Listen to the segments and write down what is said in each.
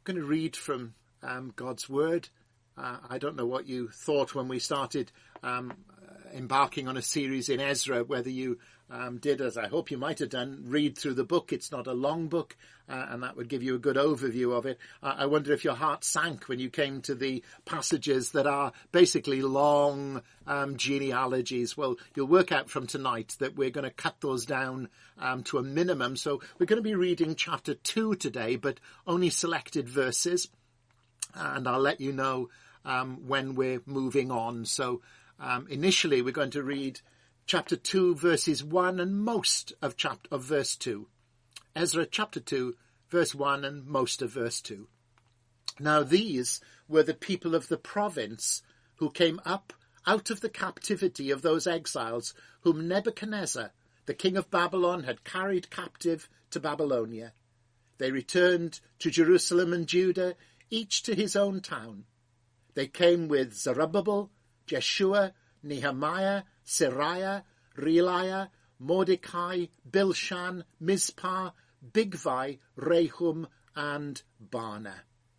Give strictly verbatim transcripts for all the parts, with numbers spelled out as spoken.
going to read from um, God's Word. Uh, I don't know what you thought when we started um, embarking on a series in Ezra, whether you um, did, as I hope you might have done, read through the book. It's not a long book, uh, and that would give you a good overview of it. Uh, I wonder if your heart sank when you came to the passages that are basically long um, genealogies. Well, you'll work out from tonight that we're going to cut those down um, to a minimum. So we're going to be reading chapter two today, but only selected verses, and I'll let you know um, when we're moving on. So um, initially we're going to read chapter two, verses one and most of chapter of verse two. Ezra chapter two, verse one and most of verse two. Now these were the people of the province who came up out of the captivity of those exiles whom Nebuchadnezzar, the king of Babylon, had carried captive to Babylonia. They returned to Jerusalem and Judah, each to his own town. They came with Zerubbabel, Jeshua, Nehemiah, Seraiah, Realiah, Mordecai, Bilshan, Mizpah, Bigvai, Rehum, and Baanah.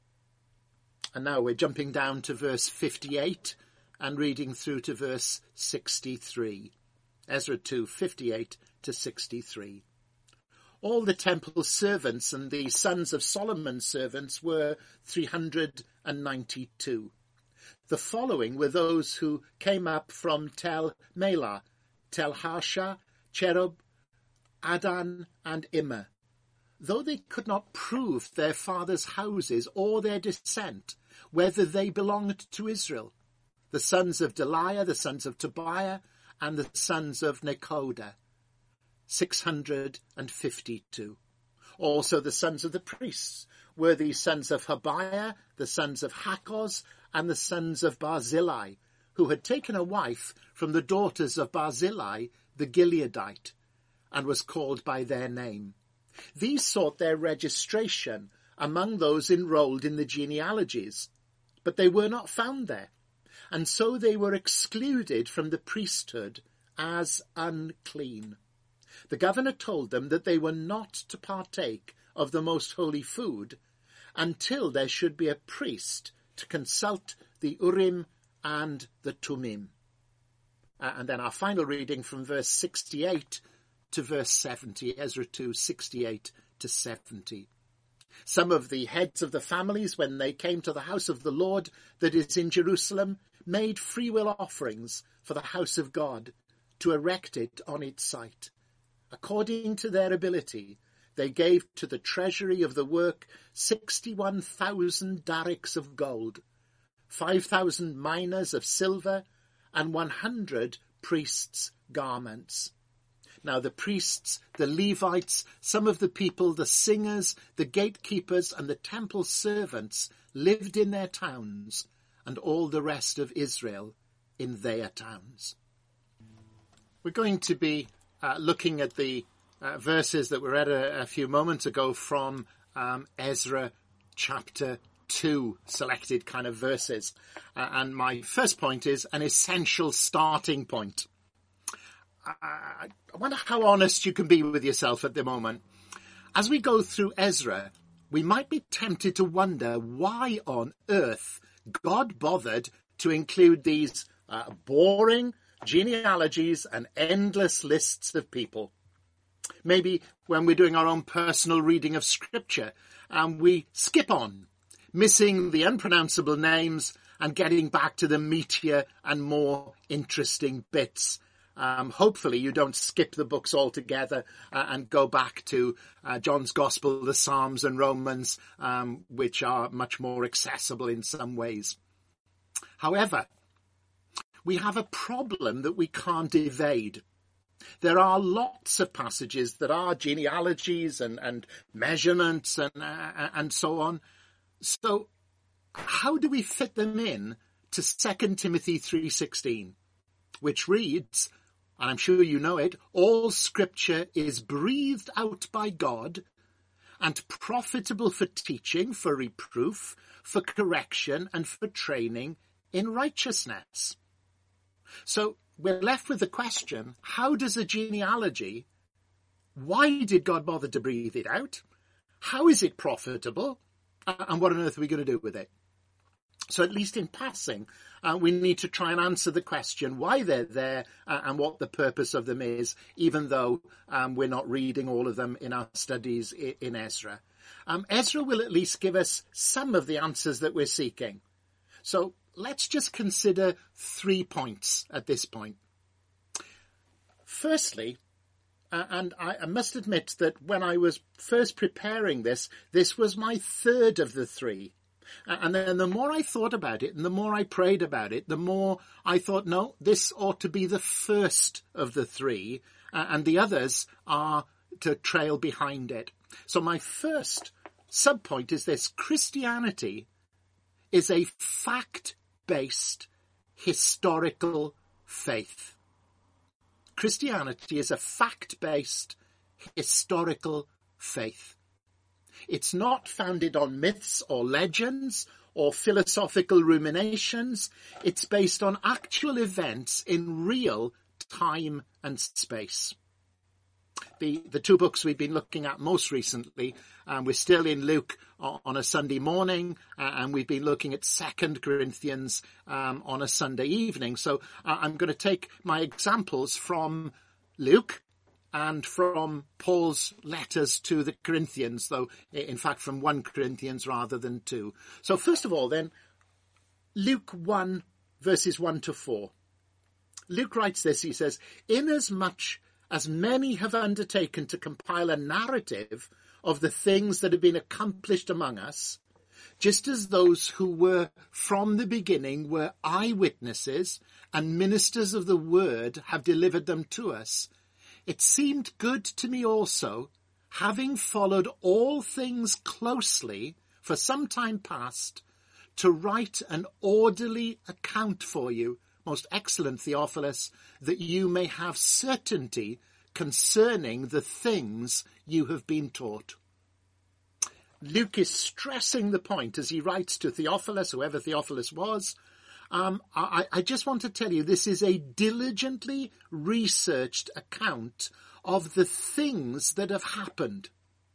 And now we're jumping down to verse fifty-eight and reading through to verse sixty-three. Ezra two, fifty-eight to sixty-three. All the temple servants and the sons of Solomon's servants were three hundred ninety-two. The following were those who came up from Tel Melah, Tel Harsha, Cherub, Adan, and Immer. Though they could not prove their fathers' houses or their descent, whether they belonged to Israel, the sons of Deliah, the sons of Tobiah, and the sons of Nekoda, six hundred fifty-two. Also the sons of the priests were the sons of Habiah, the sons of Hakkoz, and the sons of Barzillai, who had taken a wife from the daughters of Barzillai the Gileadite, and was called by their name. These sought their registration among those enrolled in the genealogies, but they were not found there, and so they were excluded from the priesthood as unclean. The governor told them that they were not to partake of the most holy food until there should be a priest to consult the Urim and the Tumim. Uh, and then our final reading from verse sixty-eight to verse seventy, Ezra two, sixty-eight to seventy. Some of the heads of the families, when they came to the house of the Lord that is in Jerusalem, made freewill offerings for the house of God to erect it on its site. According to their ability, they gave to the treasury of the work sixty-one thousand darics of gold, five thousand minas of silver, and one hundred priests' garments. Now the priests, the Levites, some of the people, the singers, the gatekeepers, and the temple servants lived in their towns, and all the rest of Israel in their towns. We're going to be uh, looking at the uh, verses that we read a, a few moments ago from um, Ezra chapter two, selected kind of verses. Uh, and my first point is an essential starting point. I wonder how honest you can be with yourself at the moment. As we go through Ezra, we might be tempted to wonder why on earth God bothered to include these uh, boring genealogies and endless lists of people. Maybe when we're doing our own personal reading of Scripture, um, we skip on, missing the unpronounceable names and getting back to the meatier and more interesting bits. Um, hopefully you don't skip the books altogether uh, and go back to uh, John's Gospel, the Psalms and Romans, um, which are much more accessible in some ways. However, we have a problem that we can't evade. There are lots of passages that are genealogies and, and measurements and, uh, and so on. So how do we fit them in to Second Timothy three sixteen, which reads, and I'm sure you know it, all Scripture is breathed out by God and profitable for teaching, for reproof, for correction, and for training in righteousness. So we're left with the question, how does a genealogy, why did God bother to breathe it out? How is it profitable? and what on earth are we going to do with it? So at least in passing, uh, we need to try and answer the question why they're there uh, and what the purpose of them is, even though um, we're not reading all of them in our studies in, in Ezra. Um, Ezra will at least give us some of the answers that we're seeking. So let's just consider three points at this point. Firstly, uh, and I, I must admit that when I was first preparing this, this was my third of the three. And then the more I thought about it and the more I prayed about it, the more I thought, no, this ought to be the first of the three, uh, and the others are to trail behind it. So my first subpoint is this: Christianity is a fact-based historical faith. Christianity is a fact-based historical faith. It's not founded on myths or legends or philosophical ruminations. It's based on actual events in real time and space. The, the two books we've been looking at most recently, um, we're still in Luke on a Sunday morning, uh, and we've been looking at Second Corinthians um, on a Sunday evening. So uh, I'm going to take my examples from Luke and from Paul's letters to the Corinthians, though, in fact, from First Corinthians rather than two. So first of all, then, Luke one, verses one to four. Luke writes this, he says, "Inasmuch as many have undertaken to compile a narrative of the things that have been accomplished among us, just as those who were from the beginning were eyewitnesses and ministers of the word have delivered them to us, it seemed good to me also, having followed all things closely for some time past, to write an orderly account for you, most excellent Theophilus, that you may have certainty concerning the things you have been taught." Luke is stressing the point as he writes to Theophilus, whoever Theophilus was. Um, I, I just want to tell you, this is a diligently researched account of the things that have happened.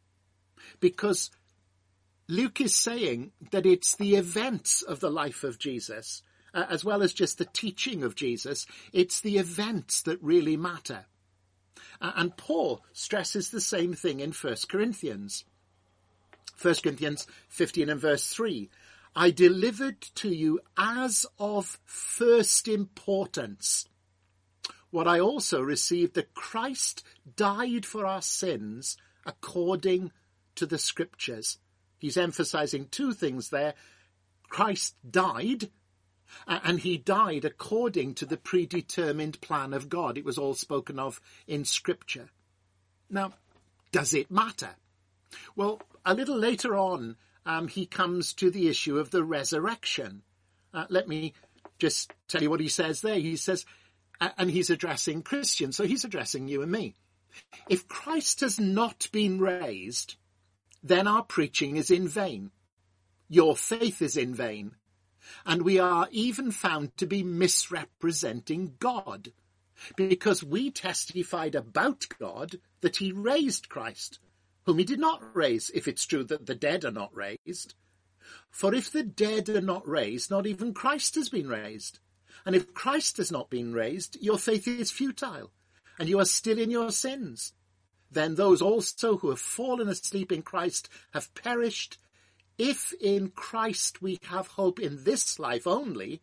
Because Luke is saying that it's the events of the life of Jesus, uh, as well as just the teaching of Jesus. It's the events that really matter. Uh, and Paul stresses the same thing in First Corinthians. First Corinthians fifteen and verse three. "I delivered to you as of first importance what I also received, that Christ died for our sins according to the Scriptures." He's emphasizing two things there. Christ died, and he died according to the predetermined plan of God. It was all spoken of in Scripture. Now, does it matter? Well, a little later on, Um, he comes to the issue of the resurrection. Uh, let me just tell you what he says there. He says, uh, and he's addressing Christians, so he's addressing you and me. "If Christ has not been raised, then our preaching is in vain. Your faith is in vain. And we are even found to be misrepresenting God, because we testified about God that he raised Christ, whom he did not raise, if it's true that the dead are not raised. For if the dead are not raised, not even Christ has been raised. And if Christ has not been raised, your faith is futile, and you are still in your sins. Then those also who have fallen asleep in Christ have perished. If in Christ we have hope in this life only,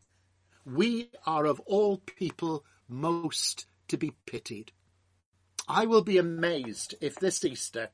we are of all people most to be pitied." I will be amazed if this Easter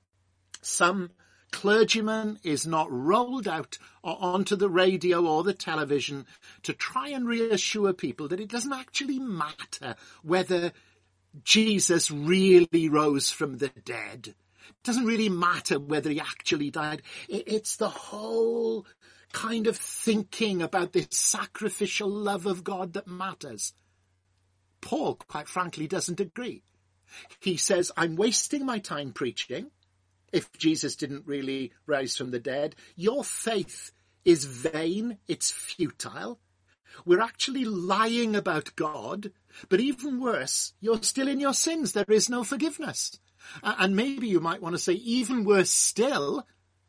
some clergyman is not rolled out onto the radio or the television to try and reassure people that it doesn't actually matter whether Jesus really rose from the dead. It doesn't really matter whether he actually died. It's the whole kind of thinking about this sacrificial love of God that matters. Paul, quite frankly, doesn't agree. He says, "I'm wasting my time preaching. If Jesus didn't really rise from the dead, your faith is vain, it's futile. We're actually lying about God, but even worse, you're still in your sins. There is no forgiveness." And maybe you might want to say, even worse still,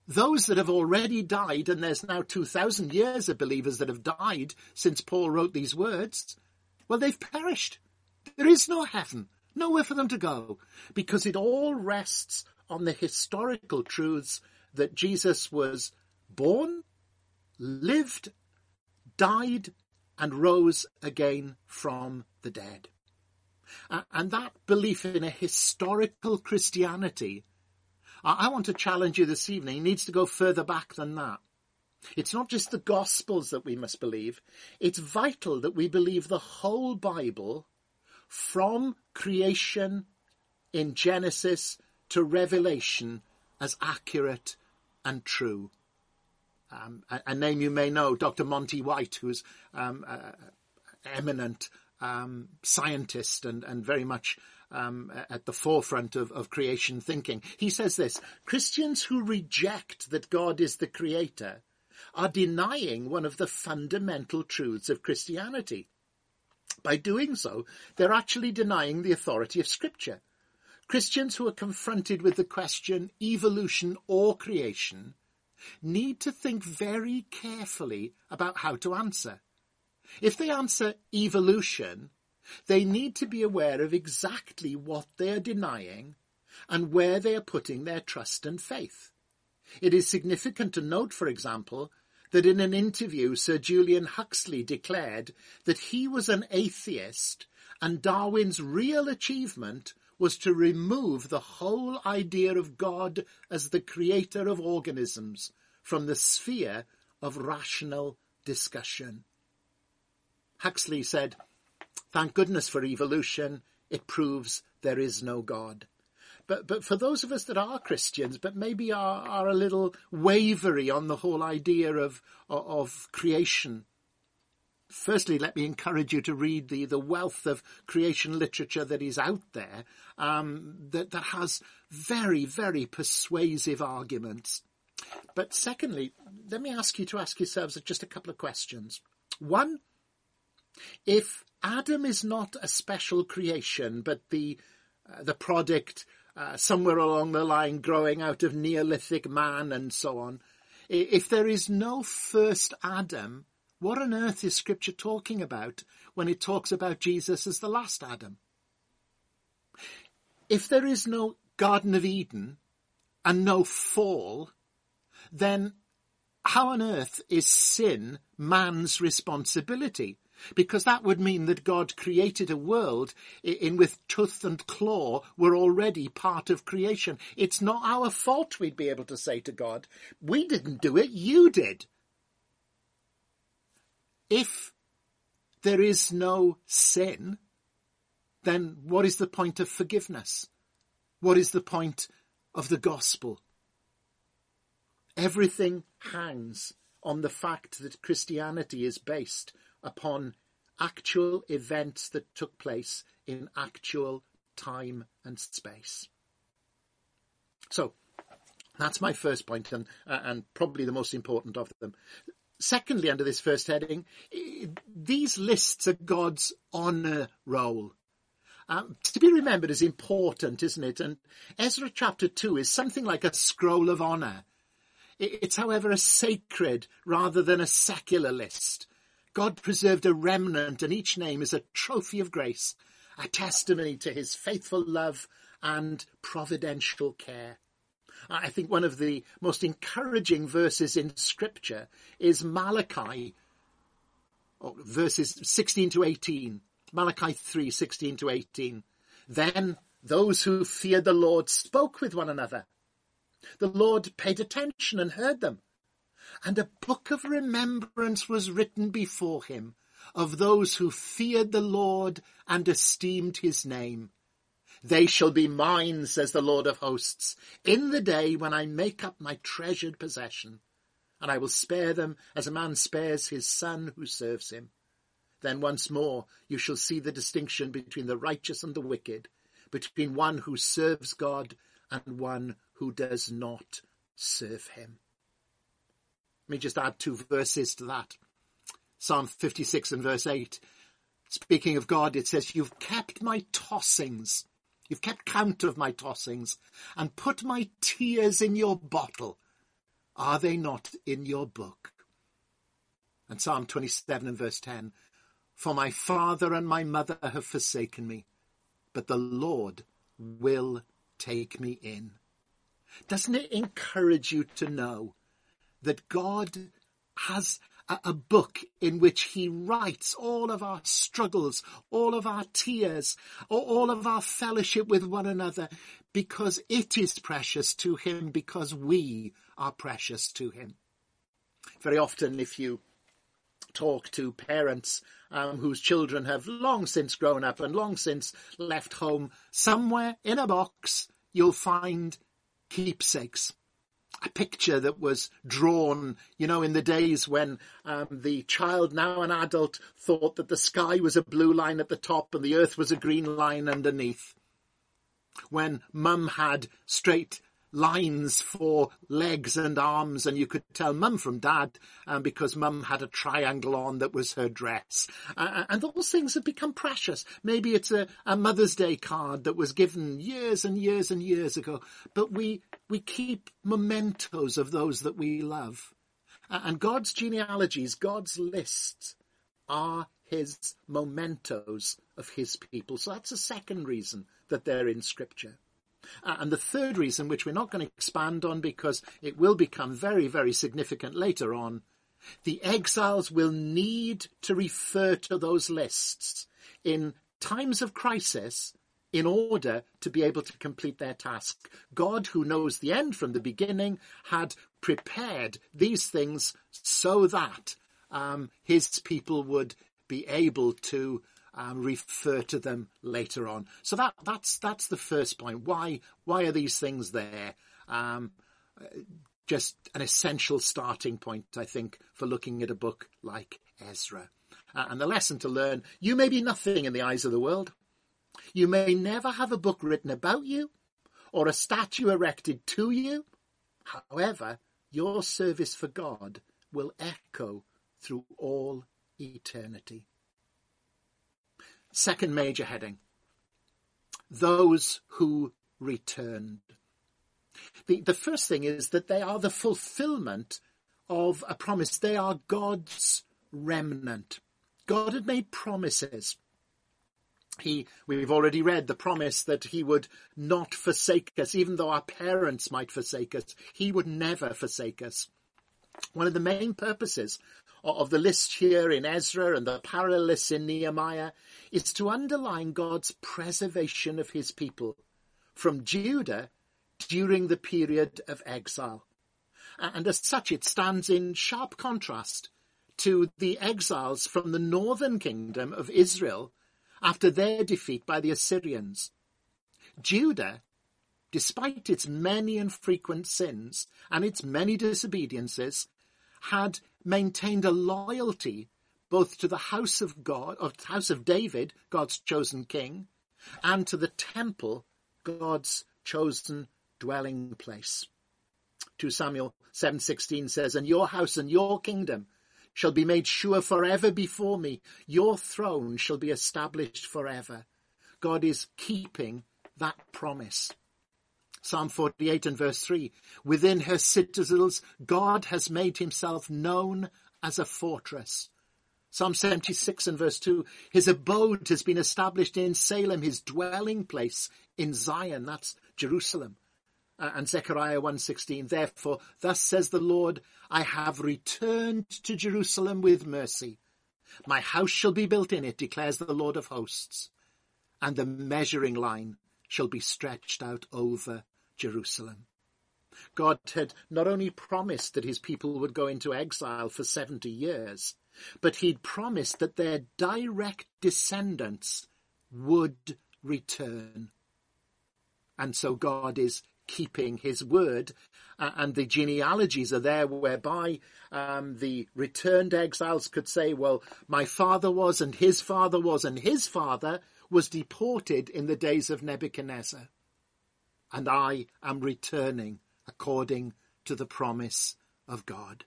those that have already died, and there's now two thousand years of believers that have died since Paul wrote these words, well, they've perished. There is no heaven, nowhere for them to go, because it all rests on the historical truths that Jesus was born, lived, died, and rose again from the dead. And that belief in a historical Christianity, I want to challenge you this evening, needs to go further back than that. It's not just the Gospels that we must believe. It's vital that we believe the whole Bible from creation in Genesis to Revelation as accurate and true. Um, a, a name you may know, Doctor Monty White, who's um, an eminent um, scientist and, and very much um, at the forefront of, of creation thinking. He says this: Christians who reject that God is the creator are denying one of the fundamental truths of Christianity. By doing so, they're actually denying the authority of Scripture. Christians who are confronted with the question, evolution or creation, need to think very carefully about how to answer. If they answer evolution, they need to be aware of exactly what they are denying and where they are putting their trust and faith. It is significant to note, for example, that in an interview Sir Julian Huxley declared that he was an atheist and Darwin's real achievement was to remove the whole idea of God as the creator of organisms from the sphere of rational discussion. Huxley said, "Thank goodness for evolution. It proves there is no God." But but for those of us that are Christians, but maybe are, are a little wavery on the whole idea of, of, of creation, firstly, let me encourage you to read the, the wealth of creation literature that is out there um, that, that has very, very persuasive arguments. But secondly, let me ask you to ask yourselves just a couple of questions. One, if Adam is not a special creation, but the uh, the product uh, somewhere along the line growing out of Neolithic man and so on, if there is no first Adam, what on earth is Scripture talking about when it talks about Jesus as the last Adam? If there is no Garden of Eden and no fall, then how on earth is sin man's responsibility? Because that would mean that God created a world in which tooth and claw were already part of creation. It's not our fault, we'd be able to say to God. We didn't do it, you did. If there is no sin, then what is the point of forgiveness? What is the point of the gospel? Everything hangs on the fact that Christianity is based upon actual events that took place in actual time and space. So, that's my first point, and, uh, and probably the most important of them. Secondly, under this first heading, these lists are God's honour roll. Um, to be remembered is important, isn't it? And Ezra chapter two is something like a scroll of honour. It's, however, a sacred rather than a secular list. God preserved a remnant, and each name is a trophy of grace, a testimony to his faithful love and providential care. I think one of the most encouraging verses in Scripture is Malachi, verses sixteen to eighteen. Malachi three, sixteen to eighteen. Then those who feared the Lord spoke with one another. The Lord paid attention and heard them. And a book of remembrance was written before him of those who feared the Lord and esteemed his name. They shall be mine, says the Lord of hosts, in the day when I make up my treasured possession, and I will spare them as a man spares his son who serves him. Then once more you shall see the distinction between the righteous and the wicked, between one who serves God and one who does not serve him. Let me just add two verses to that. Psalm fifty-six and verse eight. Speaking of God, it says, "You've kept my tossings. You've kept count of my tossings and put my tears in your bottle. Are they not in your book? And Psalm twenty-seven and verse ten, for my father and my mother have forsaken me, but the Lord will take me in. Doesn't it encourage you to know that God has a, a book in which he writes all of our struggles, all of our tears, or all of our fellowship with one another, because it is precious to him, because we are precious to him. Very often, if you talk to parents um, whose children have long since grown up and long since left home, somewhere in a box you'll find keepsakes. A picture that was drawn, you know, in the days when um, the child, now an adult, thought that the sky was a blue line at the top and the earth was a green line underneath. When mum had straight lines for legs and arms, and you could tell mum from dad um, because mum had a triangle on that was her dress. Uh, and those things have become precious. Maybe it's a, a Mother's Day card that was given years and years and years ago, but we we keep mementos of those that we love. Uh, and God's genealogies, God's lists, are his mementos of his people. So that's a second reason that they're in Scripture. Uh, and the third reason, which we're not going to expand on because it will become very, very significant later on, the exiles will need to refer to those lists in times of crisis in order to be able to complete their task. God, who knows the end from the beginning, had prepared these things so that um, his people would be able to Um, refer to them later on. So that that's that's the first point. Why why are these things there? Um, just an essential starting point, I think, for looking at a book like Ezra. Uh, and the lesson to learn: you may be nothing in the eyes of the world. You may never have a book written about you, or a statue erected to you. However, your service for God will echo through all eternity. Second major heading, those who returned. The, the first thing is that they are the fulfillment of a promise. They are God's remnant. God had made promises. He, we've already read the promise that he would not forsake us, even though our parents might forsake us. He would never forsake us. One of the main purposes of the list here in Ezra and the parallel lists in Nehemiah is to underline God's preservation of his people from Judah during the period of exile. And as such, it stands in sharp contrast to the exiles from the northern kingdom of Israel after their defeat by the Assyrians. Judah, despite its many and frequent sins and its many disobediences, had maintained a loyalty both to the house of God, or house of David, God's chosen king, and to the temple, God's chosen dwelling place. Second Samuel seven sixteen says, and your house and your kingdom shall be made sure forever before me. Your throne shall be established forever. God is keeping that promise. Psalm forty-eight and verse three, within her citadels, God has made himself known as a fortress. Psalm seventy-six and verse two, his abode has been established in Salem, his dwelling place in Zion, that's Jerusalem. Uh, and Zechariah one sixteen, therefore, thus says the Lord, I have returned to Jerusalem with mercy. My house shall be built in it, declares the Lord of hosts, and the measuring line shall be stretched out over Jerusalem. God had not only promised that his people would go into exile for seventy years, but he'd promised that their direct descendants would return. And so God is keeping his word, uh, and the genealogies are there whereby um, the returned exiles could say, well, my father was, and his father was, and his father was deported in the days of Nebuchadnezzar. And I am returning according to the promise of God.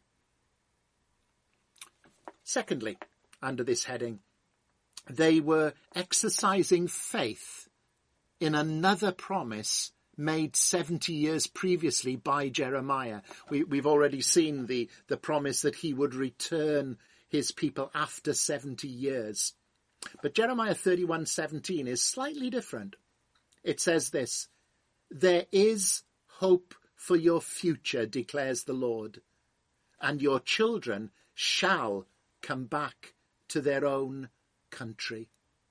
Secondly, under this heading, they were exercising faith in another promise made seventy years previously by Jeremiah. We, we've already seen the, the promise that he would return his people after seventy years. But Jeremiah thirty-one seventeen is slightly different. It says this, "There is hope for your future, declares the Lord, and your children shall come back to their own country."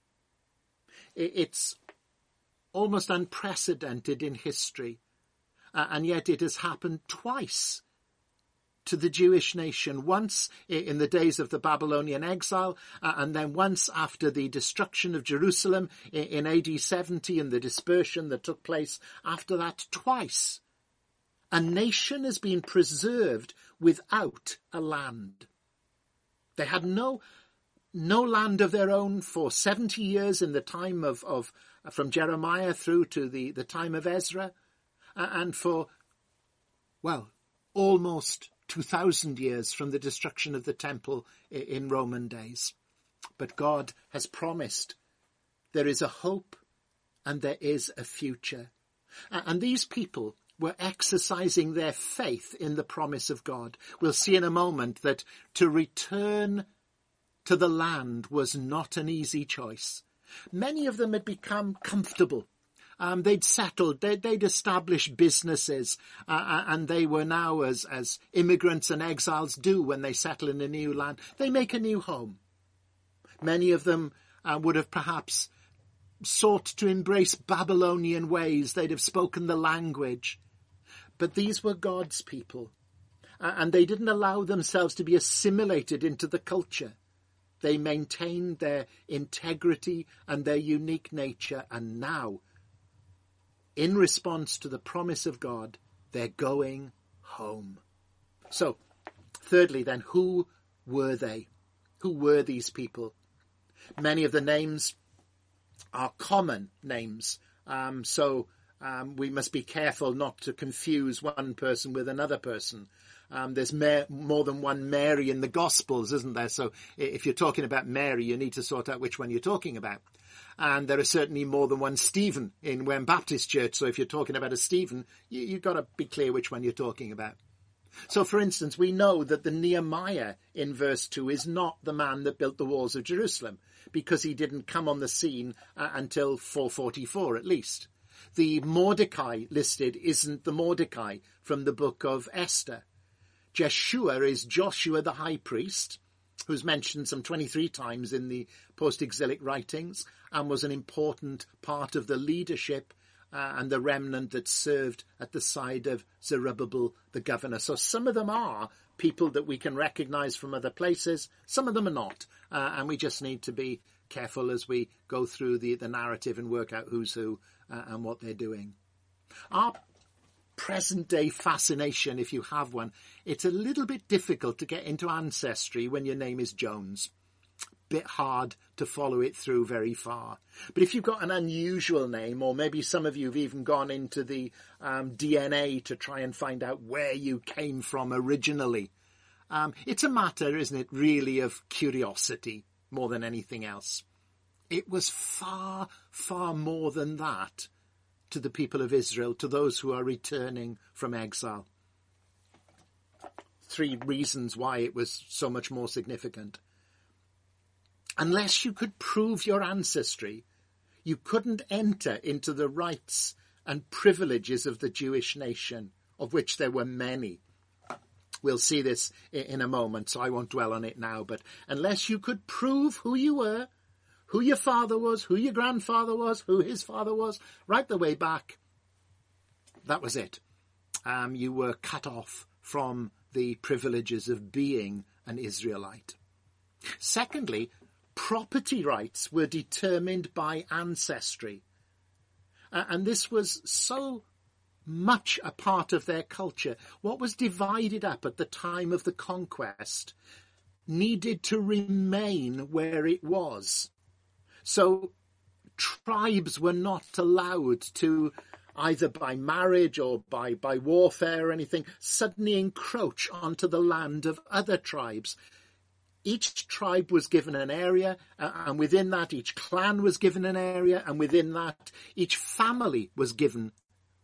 It's almost unprecedented in history, uh, and yet it has happened twice to the Jewish nation, once in the days of the Babylonian exile, uh, and then once after the destruction of Jerusalem in, in A D seventy and the dispersion that took place after that. Twice a nation has been preserved without a land. They had no no land of their own for seventy years in the time of, of from Jeremiah through to the, the time of Ezra, uh, and for, well, almost two thousand years from the destruction of the temple in Roman days. But God has promised there is a hope and there is a future. And these people were exercising their faith in the promise of God. We'll see in a moment that to return to the land was not an easy choice. Many of them had become comfortable. Um, they'd settled, they'd, they'd established businesses, uh, and they were now, as, as immigrants and exiles do when they settle in a new land, they make a new home. Many of them uh, would have perhaps sought to embrace Babylonian ways. They'd have spoken the language. But these were God's people, uh, and they didn't allow themselves to be assimilated into the culture. They maintained their integrity and their unique nature, and now, in response to the promise of God, they're going home. So, thirdly then, who were they? Who were these people? Many of the names are common names, um, so um, we must be careful not to confuse one person with another person. Um, there's ma- more than one Mary in the Gospels, isn't there? So if you're talking about Mary, you need to sort out which one you're talking about. And there are certainly more than one Stephen in Wem Baptist Church. So if you're talking about a Stephen, you, you've got to be clear which one you're talking about. So, for instance, we know that the Nehemiah in verse two is not the man that built the walls of Jerusalem, because he didn't come on the scene uh, until four forty-four at least. The Mordecai listed isn't the Mordecai from the book of Esther. Jeshua is Joshua the high priest, who's mentioned some twenty-three times in the post-exilic writings, and was an important part of the leadership uh, and the remnant that served at the side of Zerubbabel the governor. So some of them are people that we can recognize from other places, some of them are not, uh, and we just need to be careful as we go through the, the narrative and work out who's who uh, and what they're doing. Our present-day fascination, if you have one, it's a little bit difficult to get into ancestry when your name is Jones. Bit hard to follow it through very far. But if you've got an unusual name, or maybe some of you have even gone into the um, D N A to try and find out where you came from originally, um, it's a matter, isn't it, really of curiosity more than anything else. It was far, far more than that to the people of Israel, to those who are returning from exile. Three reasons why it was so much more significant. Unless you could prove your ancestry, you couldn't enter into the rights and privileges of the Jewish nation, of which there were many. We'll see this in a moment, so I won't dwell on it now. But unless you could prove who you were, who your father was, who your grandfather was, who his father was, right the way back, that was it. Um, you were cut off from the privileges of being an Israelite. Secondly, property rights were determined by ancestry. Uh, and this was so much a part of their culture. What was divided up at the time of the conquest needed to remain where it was. So tribes were not allowed to, either by marriage or by, by warfare or anything, suddenly encroach onto the land of other tribes. Each tribe was given an area, uh, and within that each clan was given an area, and within that each family was given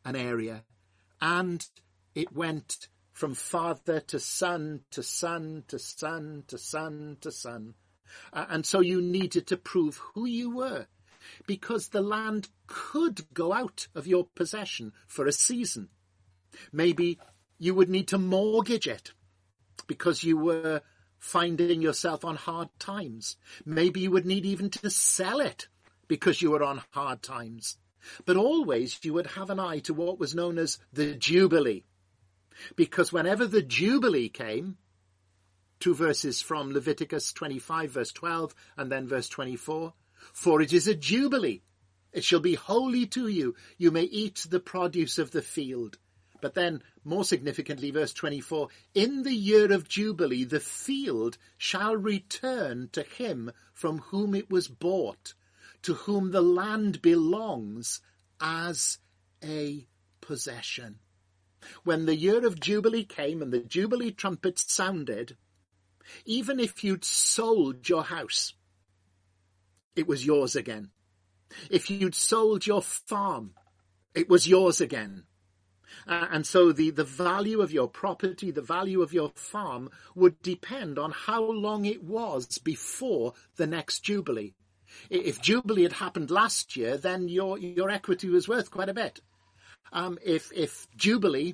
an area, and it went from father to son to son to son to son to son. Uh, and so you needed to prove who you were, because the land could go out of your possession for a season. Maybe you would need to mortgage it because you were finding yourself on hard times. Maybe you would need even to sell it because you were on hard times. But always you would have an eye to what was known as the Jubilee, because whenever the Jubilee came, two verses from Leviticus twenty-five, verse twelve, and then verse twenty-four, for it is a Jubilee. It shall be holy to you. You may eat the produce of the field. But then, more significantly, verse twenty-four, in the year of Jubilee, the field shall return to him from whom it was bought, to whom the land belongs as a possession. When the year of Jubilee came and the Jubilee trumpet sounded, even if you'd sold your house, it was yours again. If you'd sold your farm, it was yours again. Uh, and so the, the value of your property, the value of your farm would depend on how long it was before the next Jubilee. If Jubilee had happened last year, then your, your equity was worth quite a bit. Um, if, if Jubilee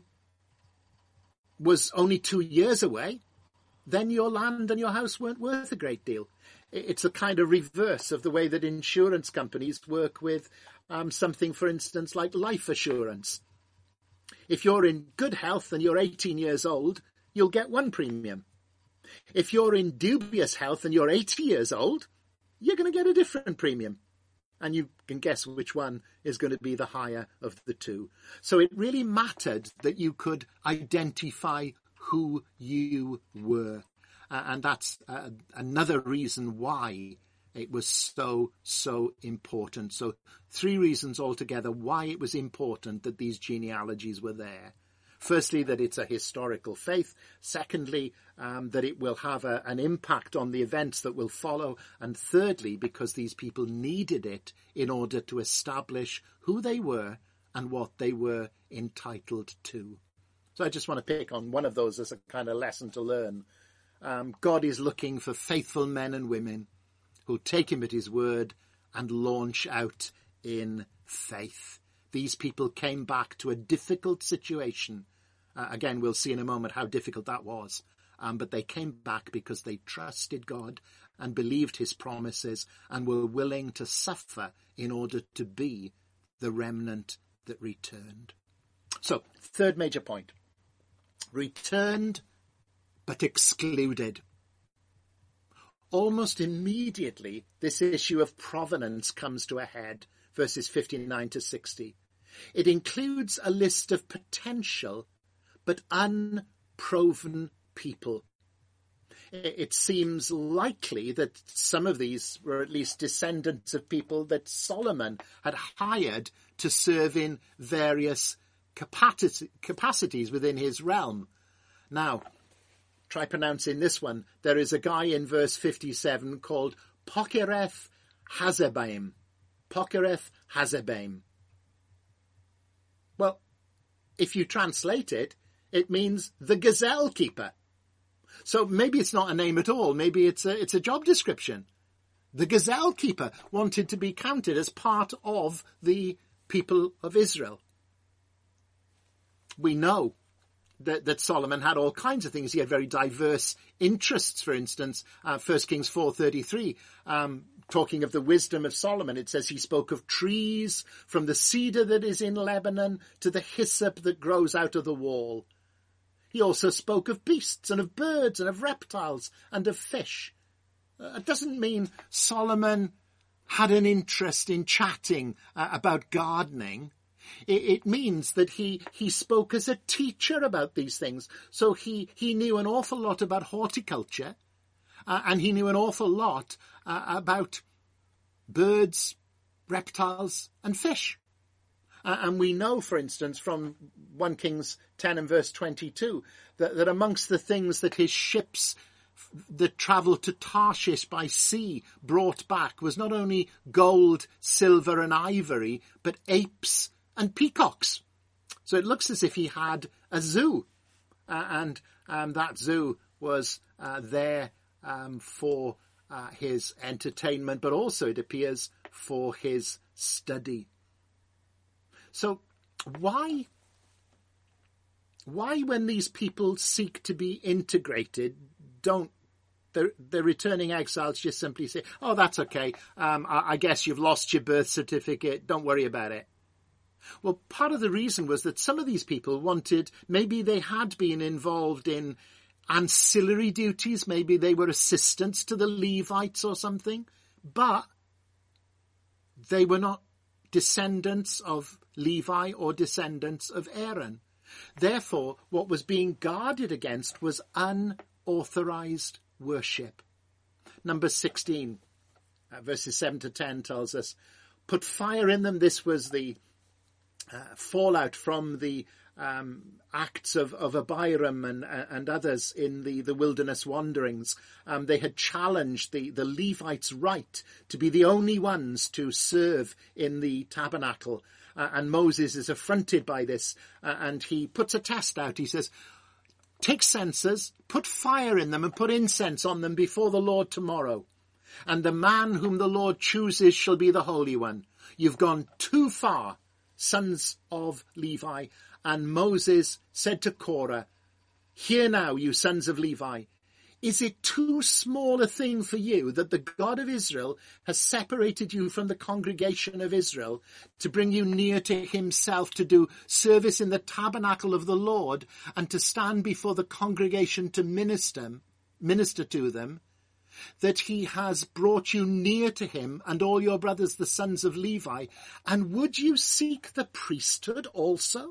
was only two years away, then your land and your house weren't worth a great deal. It's a kind of reverse of the way that insurance companies work with um, something, for instance, like life assurance. If you're in good health and you're eighteen years old, you'll get one premium. If you're in dubious health and you're eighty years old, you're going to get a different premium. And you can guess which one is going to be the higher of the two. So it really mattered that you could identify who you were. Uh, and that's uh, another reason why it was so, so important. So three reasons altogether why it was important that these genealogies were there. Firstly, that it's a historical faith. Secondly, um, that it will have a, an impact on the events that will follow. And thirdly, because these people needed it in order to establish who they were and what they were entitled to. So I just want to pick on one of those as a kind of lesson to learn. Um, God is looking for faithful men and women who take him at his word and launch out in faith. These people came back to a difficult situation. Uh, again, we'll see in a moment how difficult that was. Um, but they came back because they trusted God and believed his promises and were willing to suffer in order to be the remnant that returned. So, third major point. Returned, but excluded. Almost immediately, this issue of provenance comes to a head, verses fifty-nine to sixty. It includes a list of potential but unproven people. It seems likely that some of these were at least descendants of people that Solomon had hired to serve in various capacities within his realm. Now, try pronouncing this one. There is a guy in verse fifty-seven called Pokereth Hazzebaim. Pokereth Hazzebaim. Well, if you translate it, it means the gazelle keeper. So maybe it's not a name at all. Maybe it's a, it's a job description. The gazelle keeper wanted to be counted as part of the people of Israel. We know that, that Solomon had all kinds of things. He had very diverse interests, for instance. Uh, First Kings four thirty-three, um, talking of the wisdom of Solomon, it says he spoke of trees, from the cedar that is in Lebanon to the hyssop that grows out of the wall. He also spoke of beasts and of birds and of reptiles and of fish. Uh, it doesn't mean Solomon had an interest in chatting uh, about gardening. It, it means that he, he spoke as a teacher about these things. So he, he knew an awful lot about horticulture, uh, and he knew an awful lot uh, about birds, reptiles and fish. Uh, and we know, for instance, from First Kings ten and verse twenty-two, that, that amongst the things that his ships that travelled to Tarshish by sea brought back was not only gold, silver and ivory, but apes and peacocks. So it looks as if he had a zoo, uh, and um, that zoo was uh, there um, for uh, his entertainment, but also, it appears, for his study. So why, why when these people seek to be integrated, don't the, the returning exiles just simply say, oh, that's okay, um, I, I guess you've lost your birth certificate, don't worry about it? Well, part of the reason was that some of these people wanted, maybe they had been involved in ancillary duties, maybe they were assistants to the Levites or something, but they were not descendants of Levi or descendants of Aaron. Therefore, what was being guarded against was unauthorized worship. Number sixteen, uh, verses seven to ten tells us, put fire in them. This was the uh, fallout from the um, acts of, of Abiram and, uh, and others in the, the wilderness wanderings. Um, they had challenged the, the Levites' right to be the only ones to serve in the tabernacle. Uh, and Moses is affronted by this, uh, and he puts a test out. He says, take censers, put fire in them and put incense on them before the Lord tomorrow. And the man whom the Lord chooses shall be the Holy One. You've gone too far, sons of Levi. And Moses said to Korah, hear now, you sons of Levi, is it too small a thing for you that the God of Israel has separated you from the congregation of Israel to bring you near to himself, to do service in the tabernacle of the Lord, and to stand before the congregation to minister, minister to them, that he has brought you near to him and all your brothers, the sons of Levi? And would you seek the priesthood also?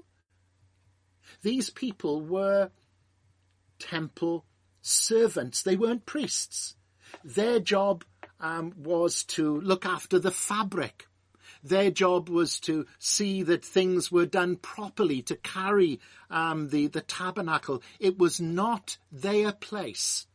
These people were temple servants. They weren't priests. Their job um, was to look after the fabric. Their job was to see that things were done properly, to carry um, the, the tabernacle. It was not their place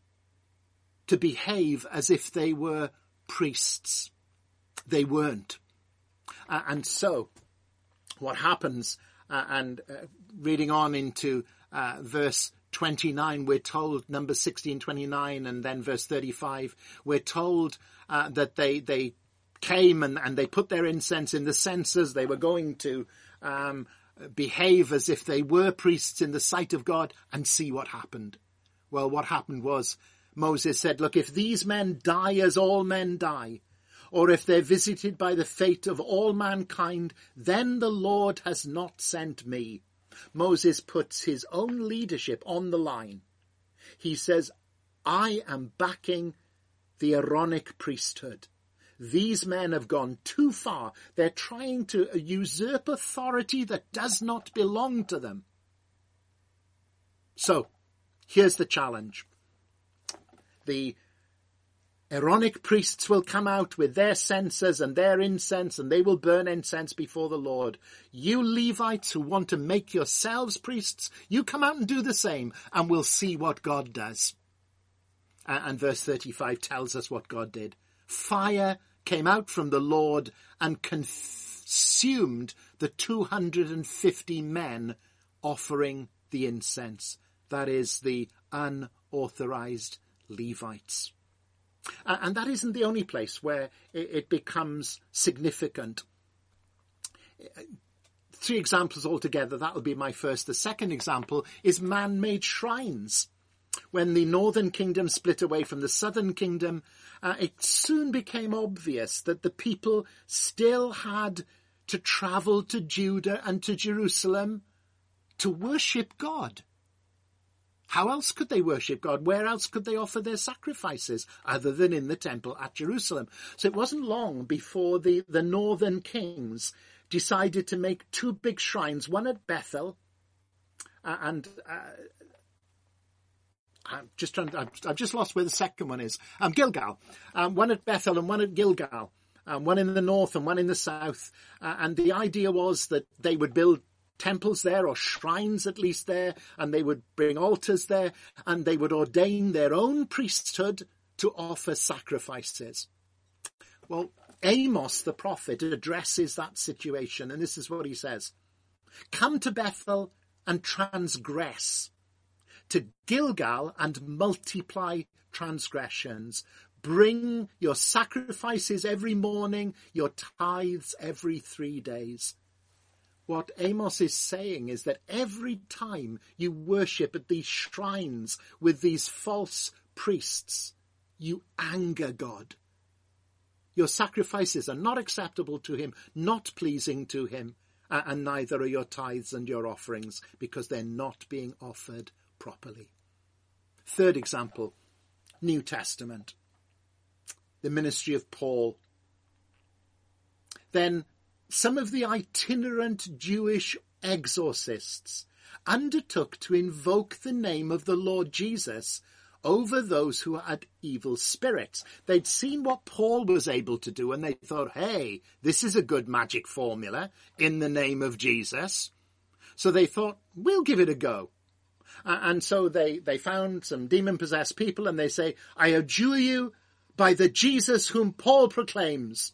to behave as if they were priests. They weren't. Uh, and so what happens, uh, and uh, reading on into uh, verse twenty-nine, we're told, number sixteen, twenty-nine, and then verse thirty-five, we're told uh, that they they came and, and they put their incense in the censers. They were going to um, behave as if they were priests in the sight of God, and see what happened. Well, what happened was, Moses said, look, if these men die as all men die, or if they're visited by the fate of all mankind, then the Lord has not sent me. Moses puts his own leadership on the line. He says, I am backing the Aaronic priesthood. These men have gone too far. They're trying to usurp authority that does not belong to them. So, here's the challenge. The Aaronic priests will come out with their censers and their incense, and they will burn incense before the Lord. You Levites who want to make yourselves priests, you come out and do the same, and we'll see what God does. And verse thirty-five tells us what God did. Fire came out from the Lord and consumed the two hundred fifty men offering the incense. That is the unauthorized Levites. And that isn't the only place where it becomes significant. Three examples altogether. That'll be my first. The second example is man-made shrines. When the northern kingdom split away from the southern kingdom, uh, it soon became obvious that the people still had to travel to Judah and to Jerusalem to worship God. How else could they worship God? Where else could they offer their sacrifices other than in the temple at Jerusalem? So it wasn't long before the, the northern kings decided to make two big shrines, one at Bethel, uh, and uh, I'm just trying. To, I've, I've just lost where the second one is. Um, Gilgal, um, one at Bethel and one at Gilgal, um, one in the north and one in the south. Uh, and the idea was that they would build temples there, or shrines at least there, and they would bring altars there, and they would ordain their own priesthood to offer sacrifices. Well, Amos the prophet addresses that situation, and this is what he says. Come to Bethel and transgress, to Gilgal and multiply transgressions. Bring your sacrifices every morning, your tithes every three days. What Amos is saying is that every time you worship at these shrines with these false priests, you anger God. Your sacrifices are not acceptable to him, not pleasing to him, and neither are your tithes and your offerings, because they're not being offered properly. Third example, New Testament, the ministry of Paul. Then some of the itinerant Jewish exorcists undertook to invoke the name of the Lord Jesus over those who had evil spirits. They'd seen what Paul was able to do, and they thought, hey, this is a good magic formula in the name of Jesus. So they thought, we'll give it a go. Uh, and so they, they found some demon-possessed people, and they say, I adjure you by the Jesus whom Paul proclaims.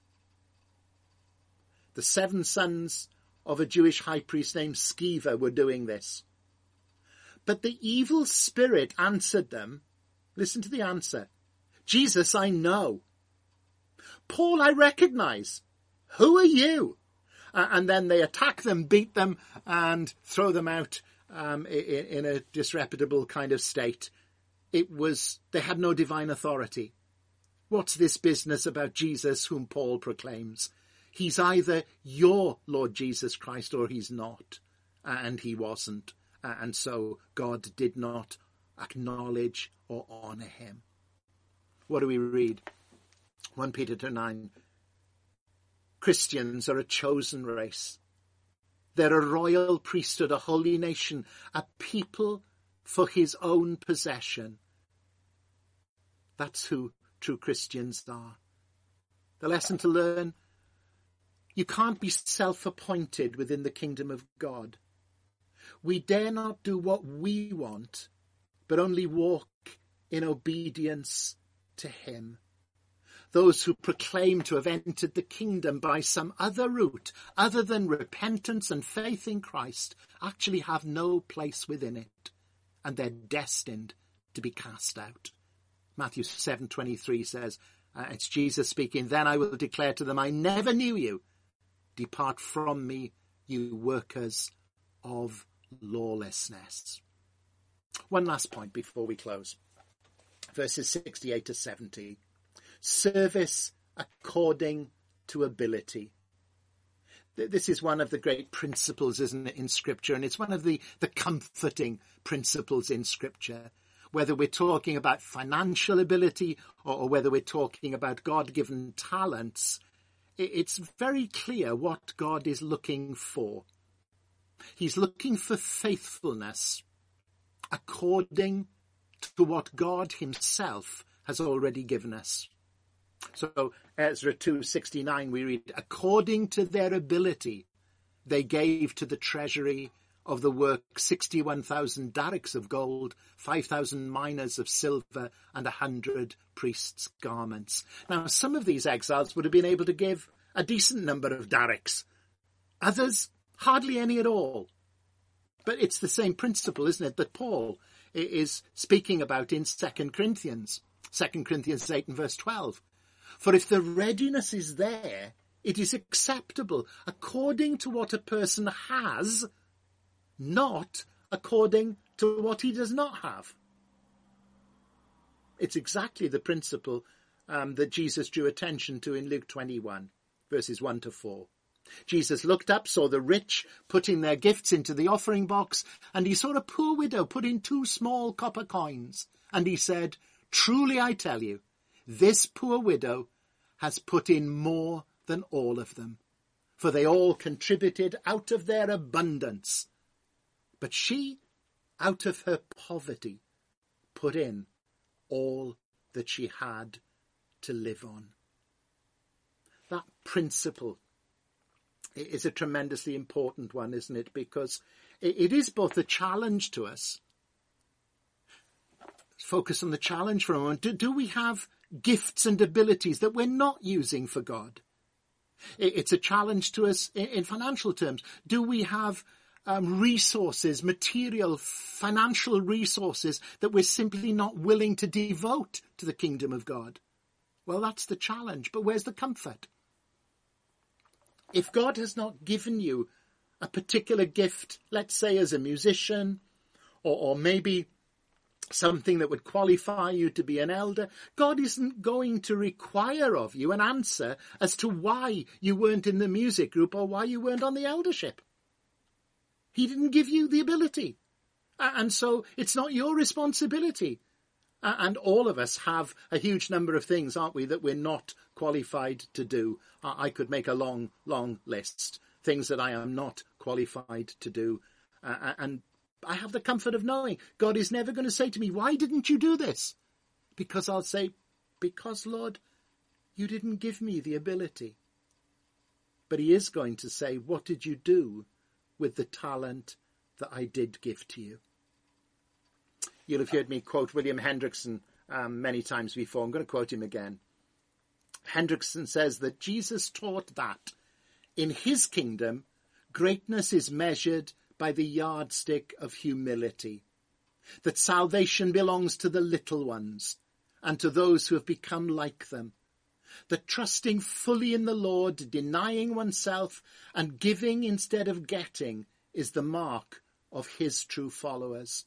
The seven sons of a Jewish high priest named Sceva were doing this. But the evil spirit answered them. Listen to the answer. Jesus, I know. Paul, I recognize. Who are you? Uh, and then they attack them, beat them, and throw them out um, in, in a disreputable kind of state. It was, they had no divine authority. What's this business about Jesus whom Paul proclaims? He's either your Lord Jesus Christ or he's not. And he wasn't. And so God did not acknowledge or honour him. What do we read? First Peter two nine. Christians are a chosen race. They're a royal priesthood, a holy nation, a people for his own possession. That's who true Christians are. The lesson to learn: you can't be self-appointed within the kingdom of God. We dare not do what we want, but only walk in obedience to him. Those who proclaim to have entered the kingdom by some other route, other than repentance and faith in Christ, actually have no place within it, and they're destined to be cast out. Matthew seven twenty-three says, uh, it's Jesus speaking, then I will declare to them, I never knew you. Depart from me, you workers of lawlessness. One last point before we close. Verses sixty-eight to seventy. Service according to ability. This is one of the great principles, isn't it, in Scripture? And it's one of the, the comforting principles in Scripture. Whether we're talking about financial ability or, or whether we're talking about God-given talents, it's very clear what God is looking for. He's looking for faithfulness according to what God himself has already given us. So Ezra two sixty-nine we read, according to their ability, they gave to the treasury of the work sixty-one thousand darics of gold, five thousand minas of silver, and a hundred priests' garments. Now, some of these exiles would have been able to give a decent number of darics. Others, hardly any at all. But it's the same principle, isn't it, that Paul is speaking about in Second Corinthians. Second Corinthians eight and verse twelve. For if the readiness is there, it is acceptable according to what a person has, not according to what he does not have. It's exactly the principle um, that Jesus drew attention to in Luke twenty-one, verses one to four. Jesus looked up, saw the rich putting their gifts into the offering box, and he saw a poor widow put in two small copper coins. And he said, truly I tell you, this poor widow has put in more than all of them, for they all contributed out of their abundance. But she, out of her poverty, put in all that she had to live on. That principle is a tremendously important one, isn't it? Because it is both a challenge to us. Focus on the challenge for a moment. Do, do we have gifts and abilities that we're not using for God? It's a challenge to us in financial terms. Do we have um, resources, material, financial resources that we're simply not willing to devote to the kingdom of God? Well, that's the challenge. But where's the comfort? If God has not given you a particular gift, let's say as a musician, or, or maybe something that would qualify you to be an elder, God isn't going to require of you an answer as to why you weren't in the music group or why you weren't on the eldership. He didn't give you the ability. And so it's not your responsibility. And all of us have a huge number of things, aren't we, that we're not qualified to do. I could make a long, long list. Things that I am not qualified to do. And I have the comfort of knowing God is never going to say to me, why didn't you do this? Because I'll say, because, Lord, you didn't give me the ability. But he is going to say, what did you do with the talent that I did give to you? You'll have heard me quote William Hendrickson um, many times before. I'm going to quote him again. Hendrickson says that Jesus taught that in his kingdom, greatness is measured by the yardstick of humility, that salvation belongs to the little ones and to those who have become like them, that trusting fully in the Lord, denying oneself and giving instead of getting is the mark of his true followers.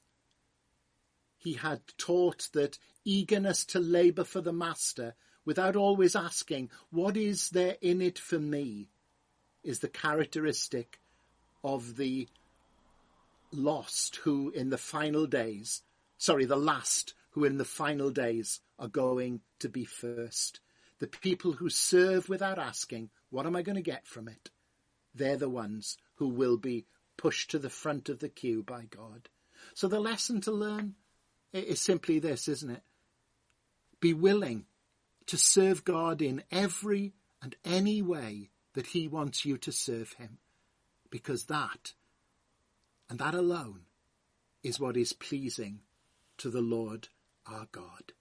He had taught that eagerness to labour for the master without always asking, what is there in it for me, is the characteristic of the lost who in the final days, sorry, the last who in the final days are going to be first. The people who serve without asking, what am I going to get from it? They're the ones who will be pushed to the front of the queue by God. So the lesson to learn is simply this, isn't it? Be willing to serve God in every and any way that he wants you to serve him, because that and that alone is what is pleasing to the Lord our God.